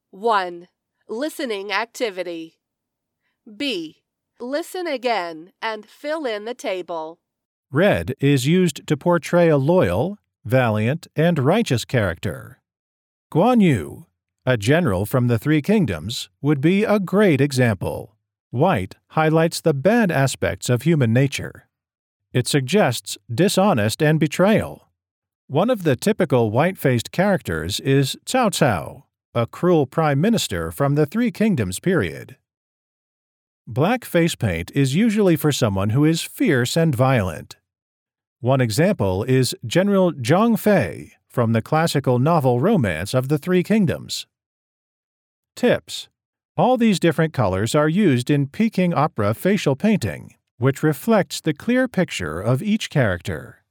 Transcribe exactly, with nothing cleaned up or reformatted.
one. Listening activity. B. Listen again and fill in the table. Red is used to portray a loyal, valiant, and righteous character. Guan Yu, a general from the Three Kingdoms, would be a great example. White highlights the bad aspects of human nature. It suggests dishonest and betrayal. One of the typical white-faced characters is Cao Cao, a cruel prime minister from the Three Kingdoms period. Black face paint is usually for someone who is fierce and violent. One example is General Zhang Fei from the classical novel Romance of the Three Kingdoms. Tips: all these different colors are used in Peking opera facial painting, which reflects the clear picture of each character.